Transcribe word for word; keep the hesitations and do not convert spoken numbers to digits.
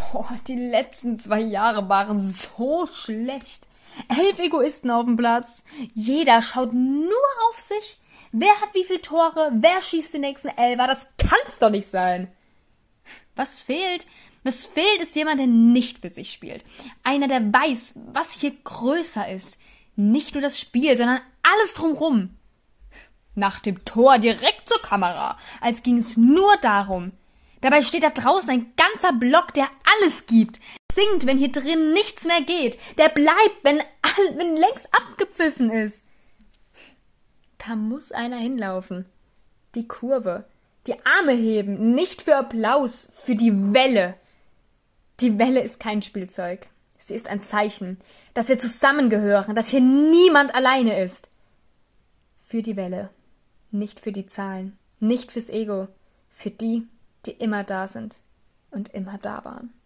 Boah, die letzten zwei Jahre waren so schlecht. Elf Egoisten auf dem Platz. Jeder schaut nur auf sich. Wer hat wie viele Tore? Wer schießt den nächsten Elfer? Das kann's doch nicht sein. Was fehlt? Was fehlt, ist jemand, der nicht für sich spielt. Einer, der weiß, was hier größer ist. Nicht nur das Spiel, sondern alles drumrum. Nach dem Tor direkt zur Kamera, als ging es nur darum. Dabei steht da draußen ein ganzer Block, der alles gibt. Singt, wenn hier drin nichts mehr geht. Der bleibt, wenn, all, wenn längst abgepfiffen ist. Da muss einer hinlaufen. Die Kurve. Die Arme heben. Nicht für Applaus, für die Welle. Die Welle ist kein Spielzeug. Sie ist ein Zeichen, dass wir zusammengehören, dass hier niemand alleine ist. Für die Welle. Nicht für die Zahlen. Nicht fürs Ego. Für die, die immer da sind und immer da waren.